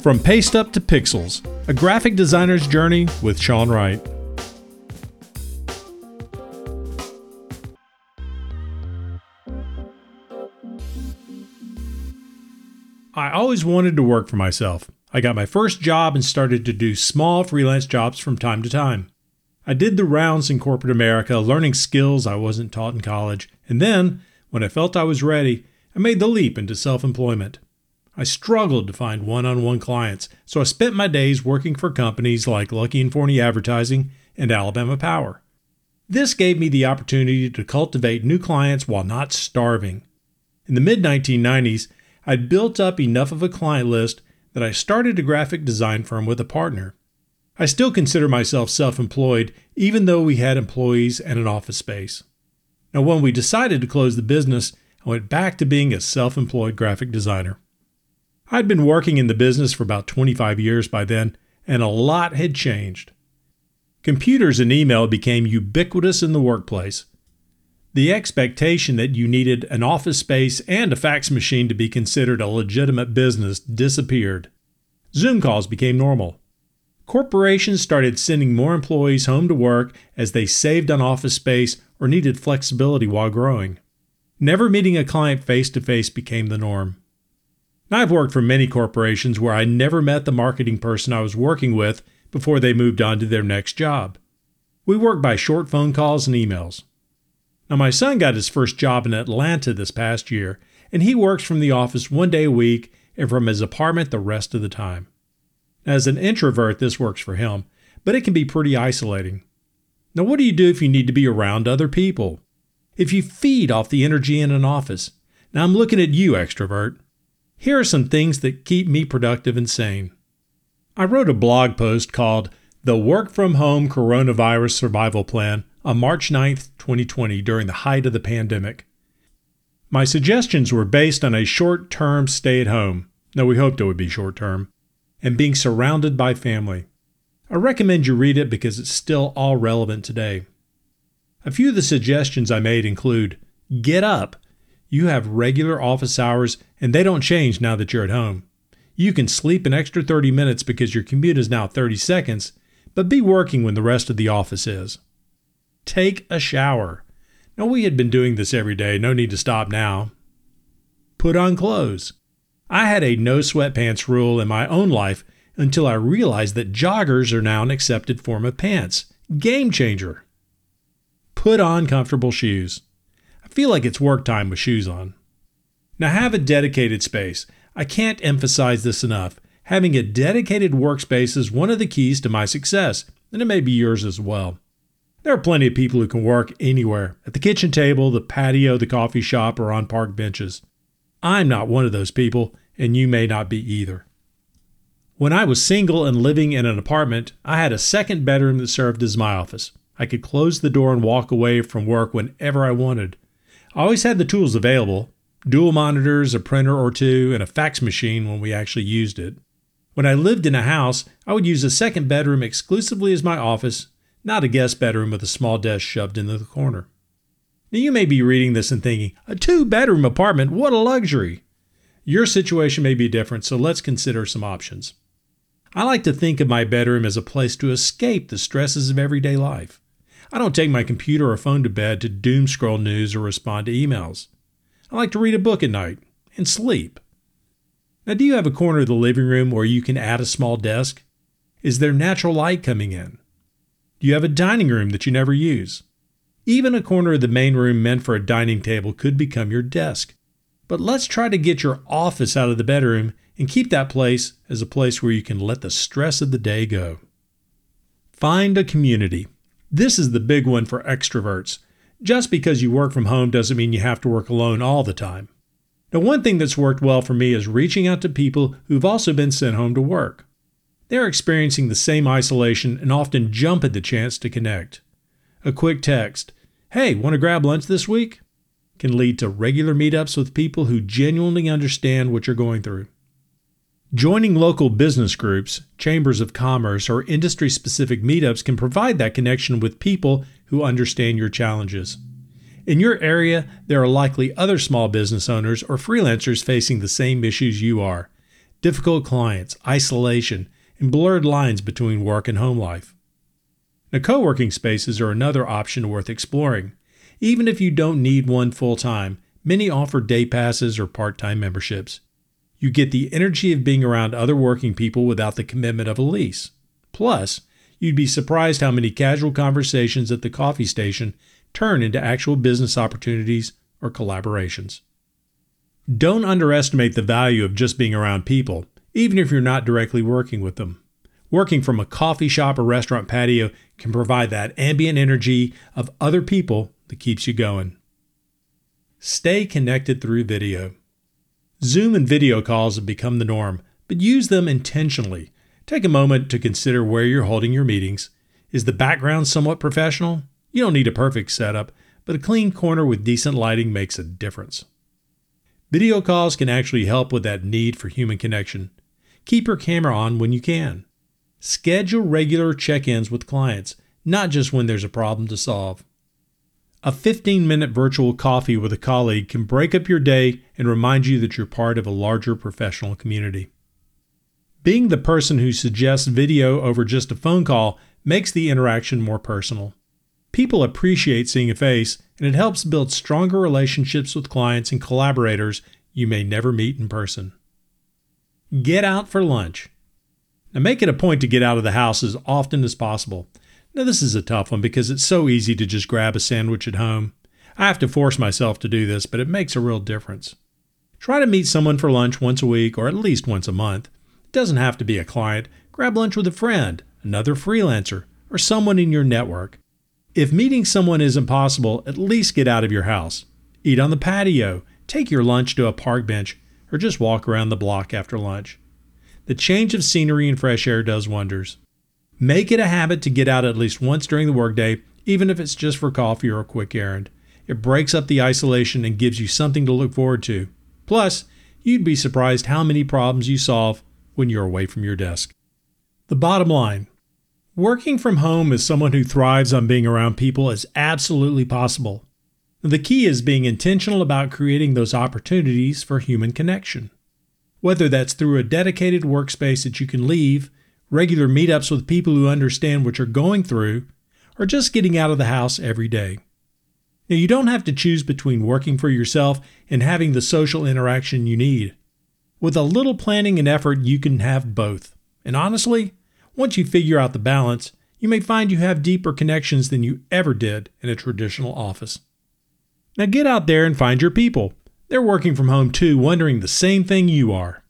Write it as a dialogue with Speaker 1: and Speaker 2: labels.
Speaker 1: From Paste Up to Pixels, a graphic designer's journey with Sean Wright. I always wanted to work for myself. I got my first job and started to do small freelance jobs from time to time. I did the rounds in corporate America, learning skills I wasn't taught in college, and then, when I felt I was ready, I made the leap into self-employment. I struggled to find one-on-one clients, so I spent my days working for companies like Lucky & Forney Advertising and Alabama Power. This gave me the opportunity to cultivate new clients while not starving. In the mid-1990s, I'd built up enough of a client list that I started a graphic design firm with a partner. I still consider myself self-employed, even though we had employees and an office space. Now, when we decided to close the business, I went back to being a self-employed graphic designer. I'd been working in the business for about 25 years by then, and a lot had changed. Computers and email became ubiquitous in the workplace. The expectation that you needed an office space and a fax machine to be considered a legitimate business disappeared. Zoom calls became normal. Corporations started sending more employees home to work as they saved on office space or needed flexibility while growing. Never meeting a client face-to-face became the norm. I've worked for many corporations where I never met the marketing person I was working with before they moved on to their next job. We worked by short phone calls and emails. Now, my son got his first job in Atlanta this past year, and he works from the office one day a week and from his apartment the rest of the time. As an introvert, this works for him, but it can be pretty isolating. Now, what do you do if you need to be around other people? If you feed off the energy in an office? Now, I'm looking at you, extrovert. Here are some things that keep me productive and sane. I wrote a blog post called The Work From Home Coronavirus Survival Plan on March 9th, 2020 during the height of the pandemic. My suggestions were based on a short-term stay at home. No, we hoped it would be short-term. And being surrounded by family. I recommend you read it because it's still all relevant today. A few of the suggestions I made include, get up. You have regular office hours and they don't change now that you're at home. You can sleep an extra 30 minutes because your commute is now 30 seconds, but be working when the rest of the office is. Take a shower. Now, we had been doing this every day, no need to stop now. Put on clothes. I had a no sweatpants rule in my own life until I realized that joggers are now an accepted form of pants. Game changer. Put on comfortable shoes. I feel like it's work time with shoes on. Now, have a dedicated space. I can't emphasize this enough. Having a dedicated workspace is one of the keys to my success, and it may be yours as well. There are plenty of people who can work anywhere, at the kitchen table, the patio, the coffee shop, or on park benches. I'm not one of those people, and you may not be either. When I was single and living in an apartment, I had a second bedroom that served as my office. I could close the door and walk away from work whenever I wanted. I always had the tools available, dual monitors, a printer or two, and a fax machine when we actually used it. When I lived in a house, I would use a second bedroom exclusively as my office, not a guest bedroom with a small desk shoved into the corner. Now, you may be reading this and thinking, a 2-bedroom apartment, what a luxury! Your situation may be different, so let's consider some options. I like to think of my bedroom as a place to escape the stresses of everyday life. I don't take my computer or phone to bed to doom scroll news or respond to emails. I like to read a book at night and sleep. Now, do you have a corner of the living room where you can add a small desk? Is there natural light coming in? Do you have a dining room that you never use? Even a corner of the main room meant for a dining table could become your desk. But let's try to get your office out of the bedroom and keep that place as a place where you can let the stress of the day go. Find a community. This is the big one for extroverts. Just because you work from home doesn't mean you have to work alone all the time. Now, one thing that's worked well for me is reaching out to people who've also been sent home to work. They're experiencing the same isolation and often jump at the chance to connect. A quick text, "Hey, want to grab lunch this week?" can lead to regular meetups with people who genuinely understand what you're going through. Joining local business groups, chambers of commerce, or industry-specific meetups can provide that connection with people who understand your challenges. In your area, there are likely other small business owners or freelancers facing the same issues you are. difficult clients, isolation, and blurred lines between work and home life. Now, co-working spaces are another option worth exploring. Even if you don't need one full-time, many offer day passes or part-time memberships. You get the energy of being around other working people without the commitment of a lease. Plus, you'd be surprised how many casual conversations at the coffee station turn into actual business opportunities or collaborations. Don't underestimate the value of just being around people, even if you're not directly working with them. Working from a coffee shop or restaurant patio can provide that ambient energy of other people that keeps you going. Stay connected through video. Zoom and video calls have become the norm, but use them intentionally. Take a moment to consider where you're holding your meetings. Is the background somewhat professional? You don't need a perfect setup, but a clean corner with decent lighting makes a difference. Video calls can actually help with that need for human connection. Keep your camera on when you can. Schedule regular check-ins with clients, not just when there's a problem to solve. A 15-minute virtual coffee with a colleague can break up your day and remind you that you're part of a larger professional community. Being the person who suggests video over just a phone call makes the interaction more personal. People appreciate seeing a face, and it helps build stronger relationships with clients and collaborators you may never meet in person. Get out for lunch. Now, make it a point to get out of the house as often as possible. Now, this is a tough one because it's so easy to just grab a sandwich at home. I have to force myself to do this, but it makes a real difference. Try to meet someone for lunch once a week or at least once a month. It doesn't have to be a client. Grab lunch with a friend, another freelancer, or someone in your network. If meeting someone isn't possible, at least get out of your house. Eat on the patio, take your lunch to a park bench, or just walk around the block after lunch. The change of scenery and fresh air does wonders. Make it a habit to get out at least once during the workday, even if it's just for coffee or a quick errand. It breaks up the isolation and gives you something to look forward to. Plus, you'd be surprised how many problems you solve when you're away from your desk. The bottom line: working from home as someone who thrives on being around people is absolutely possible. The key is being intentional about creating those opportunities for human connection. Whether that's through a dedicated workspace that you can leave, regular meetups with people who understand what you're going through, or just getting out of the house every day. Now, you don't have to choose between working for yourself and having the social interaction you need. With a little planning and effort, you can have both. And honestly, once you figure out the balance, you may find you have deeper connections than you ever did in a traditional office. Now get out there and find your people. They're working from home too, wondering the same thing you are.